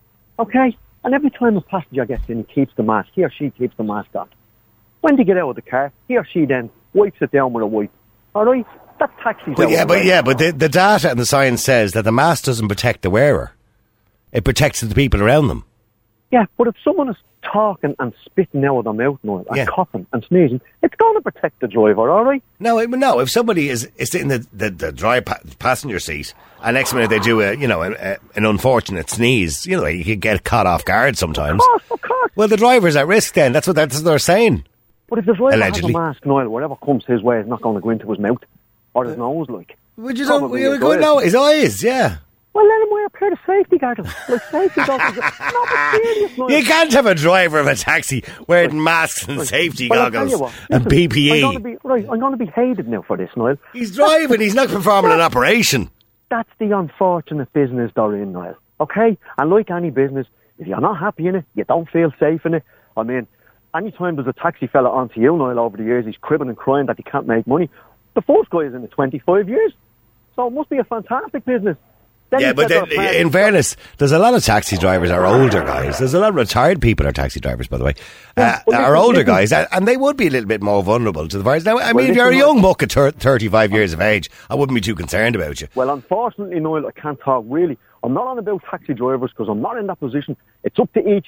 Okay? And every time a passenger gets in, he keeps the mask. He or she keeps the mask on. When they get out of the car, he or she then wipes it down with a wipe. All right? That taxi's But out yeah, of the but way. yeah, but the, the data and the science says that the mask doesn't protect the wearer. It protects the people around them. Yeah, but if someone is talking and spitting out of their mouth now, and Yeah. coughing and sneezing, it's going to protect the driver, all right? No, it- no. If somebody is, is in the the, the dry pa- passenger seat, and next minute they do a you know a, a, an unfortunate sneeze, you know you could get caught off guard sometimes. Of course, of course. Well, the driver's at risk then. That's what that's what they're saying. But if the driver Allegedly. has a mask, Niall, whatever comes his way is not going to go into his mouth or his nose, like. Would you don't? Probably You his go eyes. no, his eyes. Yeah. Well, let him wear a pair of safety goggles. Like safety goggles. No, but serious, Niall. You can't have a driver of a taxi wearing masks and safety Well, I'll tell goggles you what, and listen, P P I'm going to E. be, right, I'm going to be hated now for this, Niall. He's driving. He's not performing an operation. That's the unfortunate business they're in, Niall. Okay? And like any business, if you're not happy in it, you don't feel safe in it. I mean, any time there's a taxi fella onto you, Niall, over the years, he's cribbing and crying that he can't make money. The first guy is in it twenty-five years. So it must be a fantastic business. Then Yeah, he but says then, they're in fairness, there's a lot of taxi drivers are older guys. There's a lot of retired people are taxi drivers, by the way, uh, well, are listen, older listen. guys, and and they would be a little bit more vulnerable to the virus. Now, I Well, mean, if you're a listen, young muck at thir- thirty-five years of age, I wouldn't be too concerned about you. Well, unfortunately, Niall, I can't talk really. I'm not on about taxi drivers because I'm not in that position. It's up to each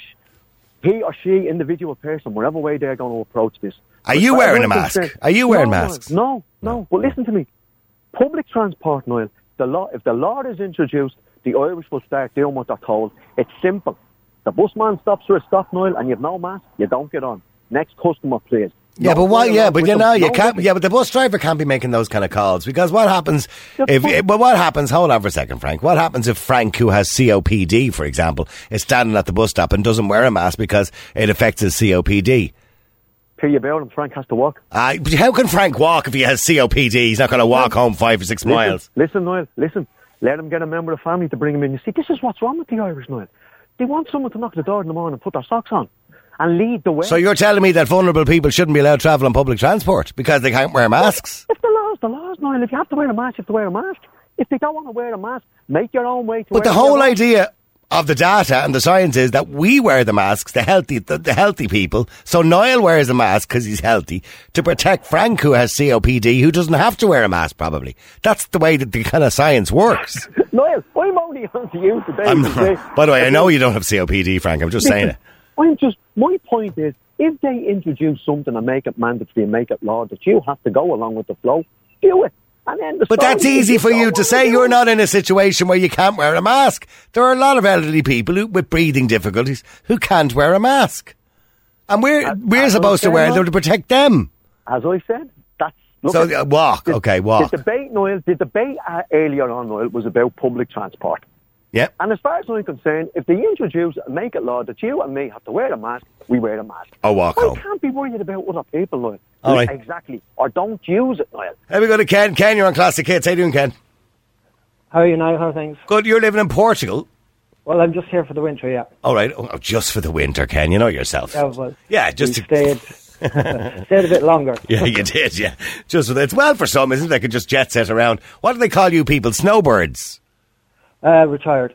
he or she individual person, whatever way they're going to approach this. Are As you far wearing as a I'm mask? concerned- Are you wearing no, Niall, masks? No, no. But listen to me. Public transport, Niall, the law, if the law is introduced, the Irish will start doing what they're told. It's simple. The busman stops for a stop, Niall, and you have no mask, you don't get on. Next customer, please. Yeah, No but what? fooling Yeah, around but with you them. know, you No can't. nothing. Yeah, but the bus driver can't be making those kind of calls because what happens Just if? fine. But what happens? Hold on for a second, Frank. What happens if Frank, who has C O P D, for example, is standing at the bus stop and doesn't wear a mask because it affects his C O P D? Tell you about him, Frank has to walk. Uh, but how can Frank walk if he has C O P D? He's not going to walk home five or six miles. Listen, listen, Niall, listen. Let him get a member of the family to bring him in. You see, this is what's wrong with the Irish, Niall. They want someone to knock the door in the morning and put their socks on and lead the way. So you're telling me that vulnerable people shouldn't be allowed to travel on public transport because they can't wear masks? If the law's the law's, Niall, if you have to wear a mask, you have to wear a mask. If they don't want to wear a mask, make your own way to But the wear whole your own. idea of the data and the science is that we wear the masks, the healthy, the, the healthy people. So Niall wears a mask because he's healthy to protect Frank, who has C O P D, who doesn't have to wear a mask. Probably that's the way that the kind of science works. Niall, I'm only on to you today. I'm to say- not, by the way, I know you don't have C O P D, Frank. I'm just saying it. I'm just, my point is, if they introduce something and make it mandatory and make it law that you have to go along with the flow, do it. And then the But story that's is easy you for don't you want to say. do You're it. not in a situation where you can't wear a mask. There are a lot of elderly people who, with breathing difficulties who can't wear a mask. And we're, As- we're as supposed I to wear said, them to protect them. As I said, that's... Look So, at- uh, walk. the- Okay, walk. The debate, Niall, the debate uh, earlier on, Niall, was about public transport. Yeah. And as far as I'm concerned, if they introduce and make it law that you and me have to wear a mask, we wear a mask. Or walk I home. can't be worried about other people, Niall. All right. Exactly. Or don't use it, Niall. Let me go to Ken. Ken, you're on Classic Hits. How you doing, Ken? How are you now? How are things? Good. You're living in Portugal. Well, I'm just here for the winter, yeah. All right. Oh, just for the winter, Ken. You know yourself. Yeah, well, Yeah, just we to... stayed, stayed a bit longer. Yeah, you did, yeah. Just for the... It's well for some, isn't it? They could just jet set around. What do they call you people? Snowbirds? Uh, retired.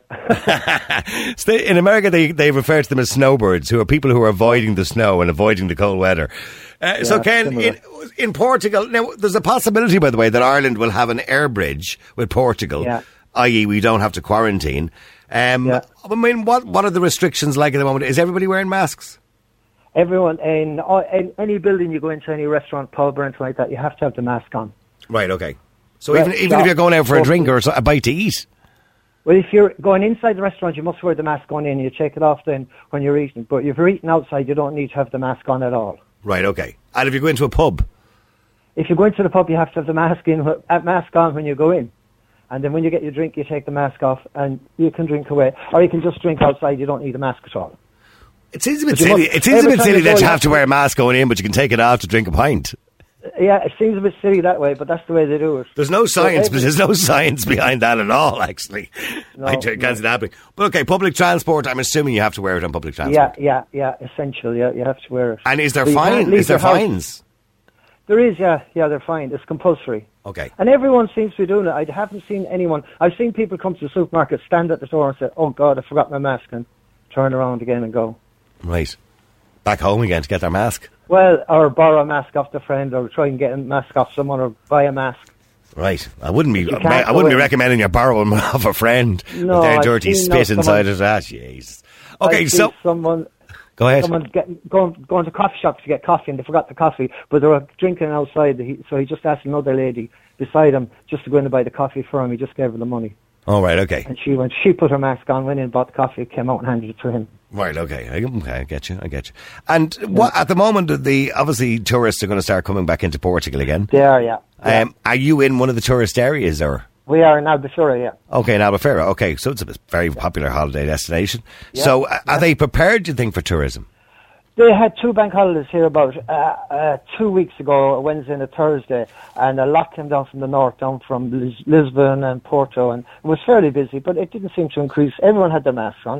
So they- in America, they, they refer to them as snowbirds, who are people who are avoiding the snow and avoiding the cold weather. Uh, so, Yeah, Ken, similar. in, in Portugal, now, there's a possibility, by the way, that Ireland will have an air bridge with Portugal, Yeah. that is we don't have to quarantine. Um, Yeah. I mean, what, what are the restrictions like at the moment? Is everybody wearing masks? Everyone, in, uh, in any building you go into, any restaurant, pub or anything like that, you have to have the mask on. Right, okay. So Well, even even yeah. if you're going out for a drink or so- a bite to eat? Well, if you're going inside the restaurant, you must wear the mask on in. You take it off then when you're eating. But if you're eating outside, you don't need to have the mask on at all. Right, okay. And if you go into a pub? If you go into the pub, you have to have the mask in, uh, mask on when you go in. And then when you get your drink, you take the mask off and you can drink away. Or you can just drink outside. You don't need a mask at all. It seems a bit But you silly. must- It seems a every bit time silly you go, that you you have to wear a mask going in, but you can take it off to drink a pint. Yeah, it seems a bit silly that way, but that's the way they do it. There's no science, every- but there's no science behind that at all. Actually, No, I can't no. see that happening. But okay, public transport. I'm assuming you have to wear it on public Yeah, transport. yeah, yeah, essential, yeah, you have to wear it. And is there But you can't fine? leave Is there your house. fines? There is, yeah, yeah, they're fine. It's compulsory. Okay. And everyone seems to be doing it. I haven't seen anyone. I've seen people come to the supermarket, stand at the door and say, oh, God, I forgot my mask, and turn around again and go. Right. Back home again to get their mask. Well, or borrow a mask off the friend, or try and get a mask off someone, or buy a mask. Right. I wouldn't be. You can't I go wouldn't be in. recommending you borrow them off a friend No, with their I've dirty seen, spit no, inside someone- of that. Jeez. Okay, I've so seen someone. go ahead. Someone get, going, going to coffee shops to get coffee, and they forgot the coffee, but they were drinking outside. He, so he just asked another lady beside him just to go in and buy the coffee for him. He just gave her the money, All right. Okay. and she went. She put her mask on, went in, bought the coffee, came out and handed it to him. Right. Okay. I, okay. I get you. I get you. And what at the moment, the obviously tourists are going to start coming back into Portugal again. They are, yeah. yeah. Um, are you in one of the tourist areas, or? We are in Albufeira, yeah. Okay, in Albufeira. Okay, so it's a very popular holiday destination. Yeah, so, uh, are they prepared, do you think, for tourism? They had two bank holidays here about uh, uh, two weeks ago, a Wednesday and a Thursday, and a lot came down from the north, down from Lis- Lisbon and Porto, and it was fairly busy, but it didn't seem to increase. Everyone had their masks on.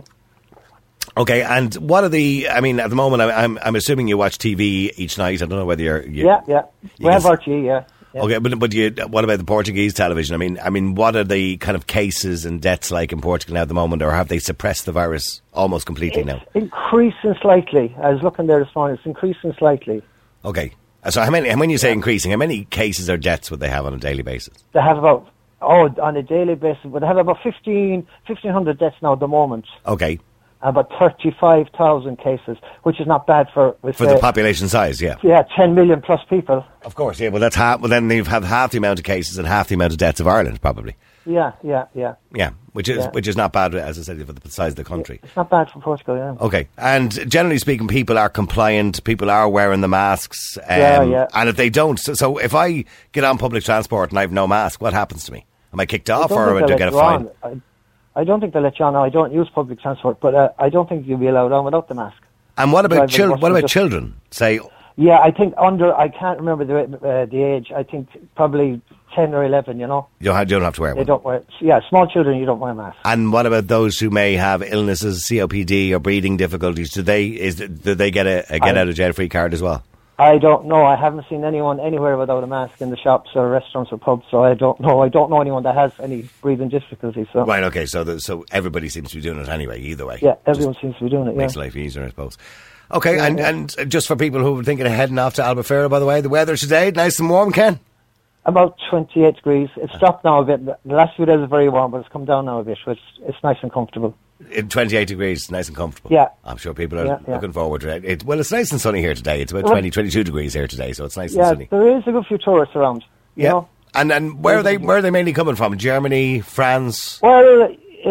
Okay, and what are the? I mean, at the moment, I, I'm I'm assuming you watch T V each night. I don't know whether you're. You, Yeah, yeah. We you have can- R T E, yeah. yeah. Okay, but but you, what about the Portuguese television? I mean, I mean, what are the kind of cases and deaths like in Portugal now at the moment, or have they suppressed the virus almost completely now? It's increasing slightly. I was looking there this morning. It's increasing slightly. Okay, so how many? When you say increasing, how many cases or deaths would they have on a daily basis? They have about, oh, on a daily basis, but they have about fifteen, fifteen hundred deaths now at the moment. Okay, About thirty-five thousand cases, which is not bad for... With, for uh, the population size, yeah. Yeah, ten million plus people. Of course, yeah. Well, that's half. Well, then they've had half the amount of cases and half the amount of deaths of Ireland, probably. Yeah, yeah, yeah. Yeah, which is Yeah. which is not bad, as I said, for the size of the country. It's not bad for Portugal, yeah. Okay, and generally speaking, people are compliant. People are wearing the masks. Um, Yeah, yeah. And if they don't, so, so if I get on public transport and I have no mask, what happens to me? Am I kicked off, I don't or think do I they'll get a let fine? you on. I, I don't think they'll let you on. I don't use public transport, but uh, I don't think you'll be allowed on without the mask. And what about Driving children? bus What is about just- children? Say, Yeah, I think under, I can't remember the uh, the age, I think probably ten or eleven, you know. you don't have, you don't have to wear They one. don't wear, yeah, small children, you don't wear masks. And what about those who may have illnesses, C O P D, or breathing difficulties? Do they is do they get a, a get I- out of jail free card as well? I don't know. I haven't seen anyone anywhere without a mask in the shops or restaurants or pubs, so I don't know. I don't know anyone that has any breathing difficulties. So. Right. Okay. So the, so everybody seems to be doing it anyway. Either way. Yeah, everyone seems to be doing it, yeah. Makes life easier, I suppose. Okay, Yeah, and, yeah. and just for people who are thinking of heading off to Albufeira, by the way, the weather today, nice and warm, Ken? About twenty-eight degrees. It's dropped now a bit. The last few days are very warm, but it's come down now a bit, so it's, it's nice and comfortable. In twenty-eight degrees, nice and comfortable. Yeah. I'm sure people are Yeah, yeah. looking forward to it. it. Well, it's nice and sunny here today. It's about Well- twenty, twenty-two degrees here today, so it's nice Yeah, and sunny. there is a good few tourists around, you Yeah. know. And and where are they where are they mainly coming from? Germany, France? Well,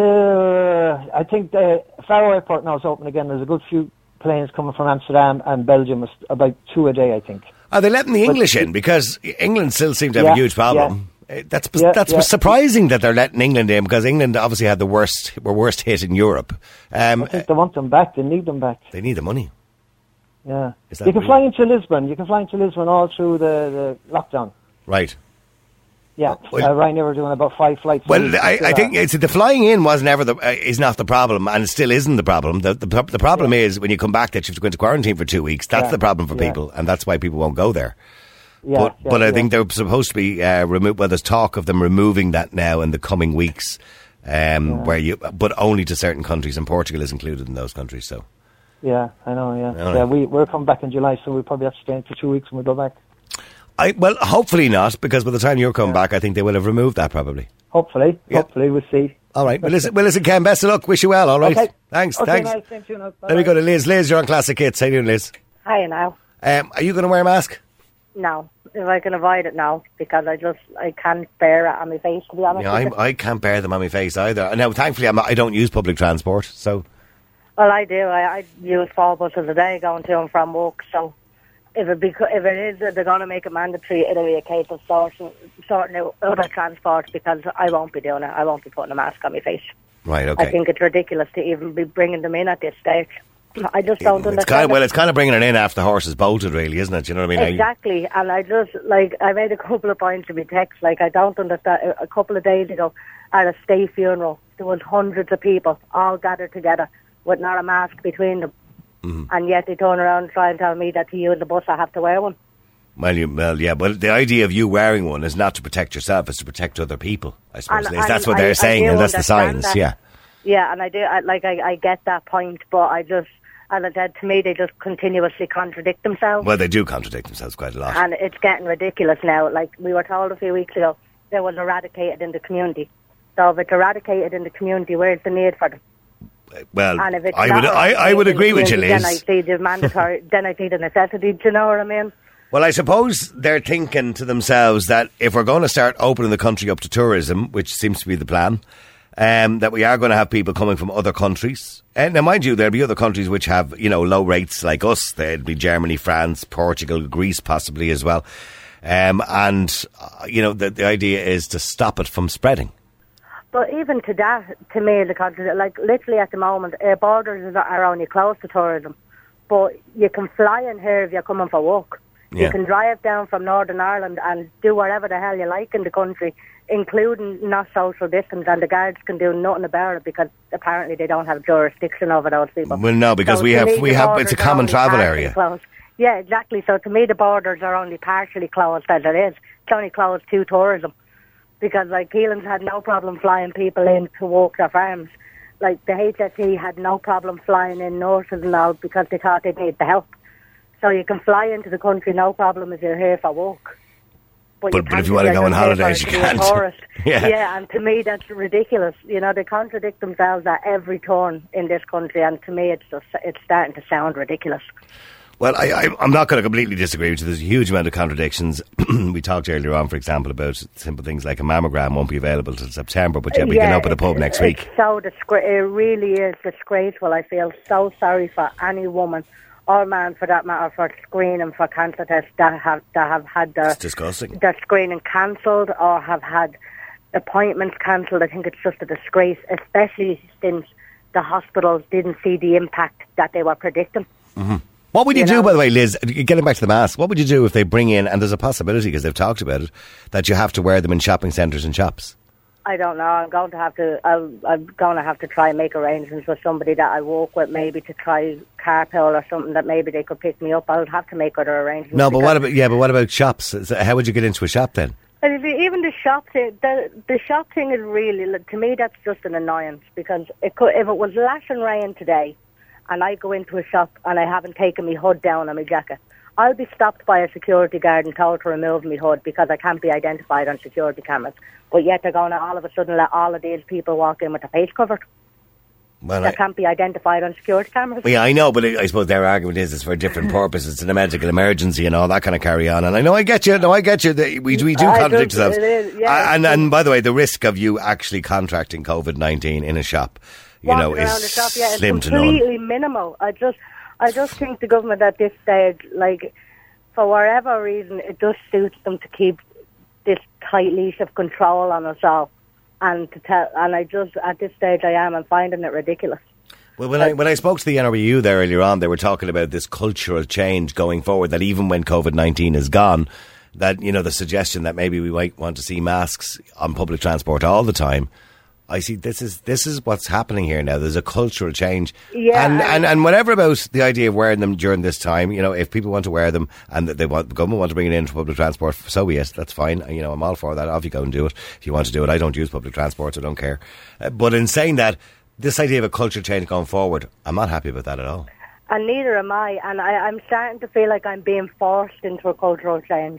uh, I think the Faro Airport now is open again. There's a good few planes coming from Amsterdam and Belgium, it's about two a day, I think. Are they letting the But- English in? Because England still seem to have a Yeah, huge problem. Uh, That's Yeah, that's yeah. surprising that they're letting England in, because England obviously had the worst were worst hit in Europe. Um, I think they want them back. They need them back. they need the money. Yeah. Is that You can real? fly into Lisbon. You can fly into Lisbon all through the, the lockdown. Right. Yeah. Well- uh, Ryanair were doing about five flights. a Well, week. I, I think Uh, it's the flying in was never the uh, is not the problem, and it still isn't the problem. The the, the problem is when you come back that you have to go into quarantine for two weeks. That's Yeah, the problem for yeah. people, and that's why people won't go there. yeah, but yeah, but I yeah. think they're supposed to be uh, removed. Well, there's talk of them removing that now in the coming weeks, um, where you but only to certain countries, and Portugal is included in those countries. So Yeah, I know, yeah. All Yeah, right. we, we're coming back in July, so we'll probably have to stay in for two weeks when we go back. I well, hopefully not, because by the time you're coming back, I think they will have removed that probably. Hopefully. Yeah. Hopefully, we'll see. All right. Well, listen, well, listen, Ken, best of luck. Wish you well. All right. Okay. Thanks. Okay, thanks. nice. Same to you now. Let me go to Liz. Liz, you're on Classic Hits. How you doing, Liz? Hiya now. Um, are you going to wear a mask? No, if I can avoid it now, because I just, I can't bear it on my face, to be honest. Yeah, with I'm, you. I can't bear them on my face either. Now, thankfully, I'm not, I don't use public transport, so Well, I do. I, I use four buses a day going to and from work, so if it, bec- if it is, they're going to make it mandatory, it'll be a case of sorting, sorting out other transport, because I won't be doing it. I won't be putting a mask on my face. right, okay. I think it's ridiculous to even be bringing them in at this stage. I just don't It's understand. kind of, it. well, it's kind of bringing it in after the horse is bolted, really, isn't it? You know what I mean? Exactly, and I just, like, I made a couple of points in my text, like, I don't understand. A couple of days ago, at a state funeral, there was hundreds of people all gathered together with not a mask between them, mm-hmm. and yet they turn around and try and tell me that to use the bus I have to wear one. Well, you, well, yeah, but the idea of you wearing one is not to protect yourself, it's to protect other people, I suppose. And, Is that's and what they're I, saying, I and that's the understand science, that. yeah. Yeah, and I do, I, like, I, I get that point, but I just, as I said, to me, they just continuously contradict themselves. Well, they do contradict themselves quite a lot. And it's getting ridiculous now. Like, we were told a few weeks ago, they was eradicated in the community. So if it's eradicated in the community, where's the need for them? Well, and if it's I not would, I, I would eradicated agree in the with you, community, Liz. Then I see the mandatory, then I see the necessity, do you know what I mean? Well, I suppose they're thinking to themselves that if we're going to start opening the country up to tourism, which seems to be the plan, um, that we are going to have people coming from other countries. And now, mind you, there'll be other countries which have, you know, low rates like us. There'd be Germany, France, Portugal, Greece possibly as well. Um, and, uh, you know, the, the idea is to stop it from spreading. But even to that, to me, the country, like literally at the moment, our borders are only closed to tourism. But you can fly in here if you're coming for work. Yeah. You can drive down from Northern Ireland and do whatever the hell you like in the country, including not social distance, and the guards can do nothing about it because apparently they don't have jurisdiction over those people. Well, no, because so we to have, me, we the have, borders it's a are common only travel partially area. closed. Yeah, exactly. So to me, the borders are only partially closed as it is. It's only closed to tourism. Because, like, Keelan's had no problem flying people in to walk their farms. Like, the H S E had no problem flying in nurses and all because they thought they'd need the help. So you can fly into the country, no problem, if you're here for work. But, you but can't if you want to if go on you're here holidays, for you to be a can't. tourist. Yeah. yeah, and to me, that's ridiculous. You know, they contradict themselves at every turn in this country, and to me, it's just, it's starting to sound ridiculous. Well, I, I, I'm not going to completely disagree with you. There's a huge amount of contradictions. We talked earlier on, for example, about simple things like a mammogram won't be available till September, but yet we yeah, can open a pub next week. It's so disgra- it really is disgraceful. I feel so sorry for any woman or man, for that matter, for screening for cancer tests that have that have had their, It's disgusting. their screening cancelled or have had appointments cancelled. I think it's just a disgrace, especially since the hospitals didn't see the impact that they were predicting. Mm-hmm. What would you, You do, know? by the way, Liz, getting back to the mask, what would you do if they bring in, and there's a possibility, because they've talked about it, that you have to wear them in shopping centres and shops? I don't know. I'm going to have to. I'm, I'm going to have to try and make arrangements with somebody that I work with, maybe to try carpool or something that maybe they could pick me up. I'll have to make other arrangements. No, but because- what about, yeah, but what about shops? So how would you get into a shop then? And if you- even the shop thing, the the shop thing is really, like, to me, that's just an annoyance because it could, if it was lashing rain today, and I go into a shop and I haven't taken my hood down on my jacket, I'll be stopped by a security guard and told to remove my hood because I can't be identified on security cameras. But yet they're going to all of a sudden let all of these people walk in with their face covered. Well, That I, can't be identified on security cameras. yeah, I know, but I suppose their argument is it's for a different purpose. It's a medical emergency and all that kind of carry on. And I know, I get you. No, I get you. The- We, we do I contradict do, ourselves. it is, yeah. Uh, and, and by the way, the risk of you actually contracting COVID nineteen in a shop, you Walking know, is around the shop, yeah, it's slim to none. completely minimal. I just, I just think the government at this stage, like, for whatever reason, it just suits them to keep this tight leash of control on us all, and to tell. And I just, at this stage, I am. I'm finding it ridiculous. Well, when I when I spoke to the N R B U there earlier on, they were talking about this cultural change going forward, that even when COVID nineteen is gone, that, you know, the suggestion that maybe we might want to see masks on public transport all the time. I see this is this is what's happening here now. There's a cultural change. Yeah, and, I- and and whatever about the idea of wearing them during this time, you know, if people want to wear them and that they want, the government want to bring it into public transport, so be it. That's fine. You know, I'm all for that. Off you go and do it if you want to do it. I don't use public transport, so I don't care. Uh, but in saying that, this idea of a culture change going forward, I'm not happy about that at all. And neither am I. And I, I'm starting to feel like I'm being forced into a cultural change.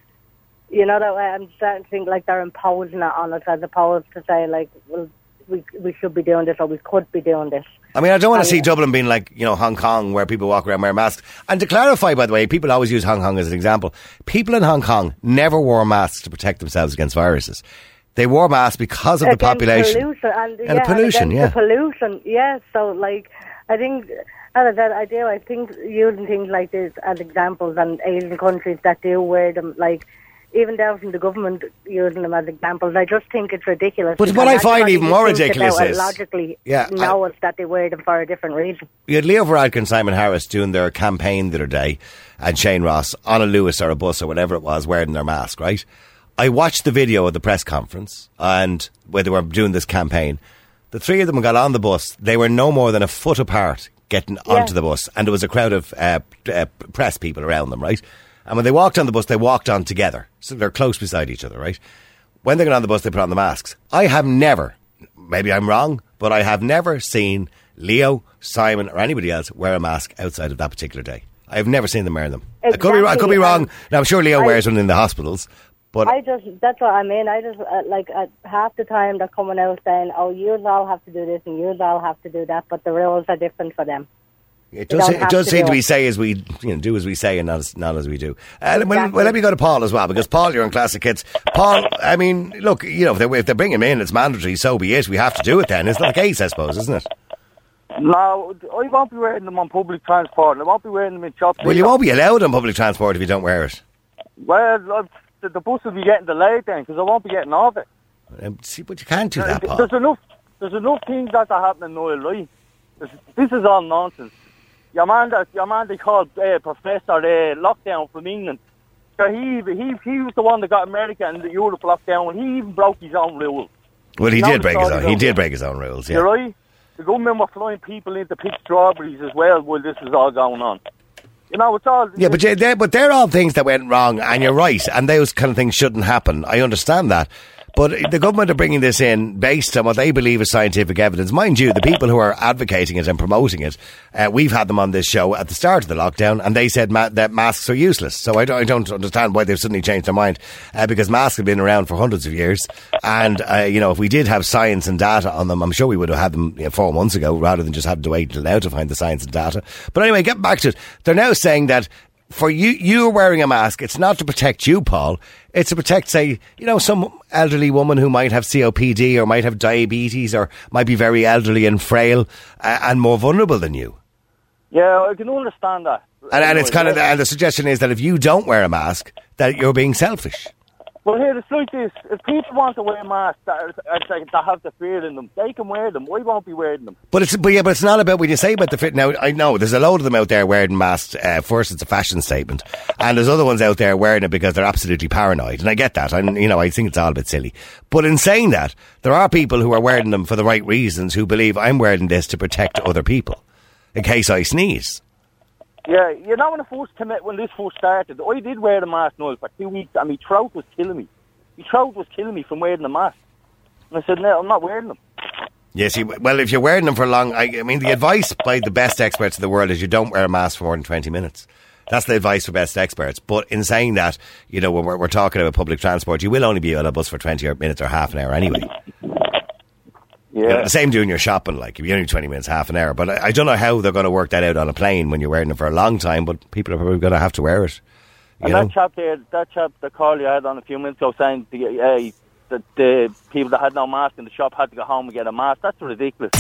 You know, that way I'm starting to think like they're imposing it on us, as opposed to say, like, well, we we should be doing this or we could be doing this. I mean, I don't want to And- see Dublin being like, you know, Hong Kong, where people walk around wearing masks. And to clarify, by the way, people always use Hong Kong as an example. People in Hong Kong never wore masks to protect themselves against viruses. They wore masks because of the Against population. pollution and, And yeah, the pollution, and yeah. the pollution, yeah. So, like, I think, as I said, I do. I think using things like this as examples and Asian countries that do wear them, like, even down from the government using them as examples. I just think it's ridiculous. But what I find even more ridiculous is logically yeah, know I, that they wear them for a different reason. You had Leo Varadkar and Simon Harris doing their campaign the other day, and Shane Ross on a Lewis or a bus or whatever it was wearing their mask, right? I watched the video of the press conference and where they were doing this campaign. The three of them got on the bus. They were no more than a foot apart getting yeah. onto the bus, and there was a crowd of uh, uh, press people around them, right? And when they walked on the bus, they walked on together. So they're close beside each other, right? When they got on the bus, they put on the masks. I have never, maybe I'm wrong, but I have never seen Leo, Simon or anybody else wear a mask outside of that particular day. I have never seen them wearing them. Exactly. I could be, I could be wrong. Um, now, I'm sure Leo I, wears one in the hospitals. But I just, that's what I mean. I just, uh, like, uh, half the time they're coming out saying, oh, you all have to do this and you all have to do that, but the rules are different for them. It does, it does seem to be say as we, you know, do as we say and not as, not as we do. Uh, exactly. well, well, let me go to Paul as well, because Paul, you're on Classic Hits. Paul, I mean, look, you know, if they, if they bring him in, it's mandatory, so be it. We have to do it then. Isn't that the case, I suppose, isn't it? No, I won't be wearing them on public transport. I won't be wearing them in shops. Well, you won't be allowed on public transport if you don't wear it. Well, the, the bus will be getting delayed then, because I won't be getting off it. Um, see, but you can't do that, Paul. There's enough, there's enough things that are happening, Noel, right? This, this is all nonsense. Your man that your man they called uh, Professor uh, Lockdown from England. So he he he was the one that got America and the Europe locked down, and he even broke his own rules. Well, he now did break his own. He did break his own rules. Yeah, you're right. The government were flying people in to pick strawberries as well while this is all going on. You know, it's all... Yeah, but they're, but they're all things that went wrong, and you're right, and those kind of things shouldn't happen. I understand that. But the government are bringing this in based on what they believe is scientific evidence. Mind you, the people who are advocating it and promoting it, uh, we've had them on this show at the start of the lockdown, and they said ma- that masks are useless. So I don't, I don't understand why they've suddenly changed their mind, uh, because masks have been around for hundreds of years. And, uh, you know, if we did have science and data on them, I'm sure we would have had them you know, four months ago, rather than just having to wait until now to find the science and data. But anyway, getting back to it, they're now saying that for you, you're wearing a mask, it's not to protect you, Paul. It's to protect, say, you know, some elderly woman who might have C O P D or might have diabetes or might be very elderly and frail uh, and more vulnerable than you. Yeah, I can understand that. And, and it's kind of, the, and the suggestion is that if you don't wear a mask, that you're being selfish. Well, here, it's like this. If people want to wear masks that, are, that have the fear in them, they can wear them. I won't be wearing them. But it's but yeah, but it's not about when you say about the fit. Now, I know there's a load of them out there wearing masks. Uh, first, it's a fashion statement, and there's other ones out there wearing it because they're absolutely paranoid. And I get that. And you know, I think it's all a bit silly. But in saying that, there are people who are wearing them for the right reasons, who believe I'm wearing this to protect other people in case I sneeze. Yeah, you know when I first came out, when this first started, I did wear the mask now for two weeks, and my throat was killing me. My throat was killing me from wearing the mask. And I said, no, I'm not wearing them. Yes, yeah, well, if you're wearing them for long, I, I mean, the advice by the best experts in the world is you don't wear a mask for more than twenty minutes. That's the advice for best experts. But in saying that, you know, when we're, we're talking about public transport, you will only be on a bus for twenty minutes or half an hour anyway. Yeah. You know, the same doing your shopping, like, you'll be only twenty minutes, half an hour. But I, I don't know how they're going to work that out on a plane when you're wearing it for a long time, but people are probably going to have to wear it. You and know? that chap there, that chap, the call you had on a few minutes ago saying the, uh, that the people that had no mask in the shop had to go home and get a mask, that's ridiculous.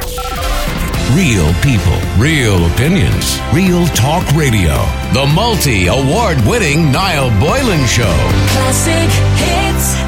Real people, real opinions, Real Talk Radio. The multi-award winning Niall Boylan Show. Classic Hits.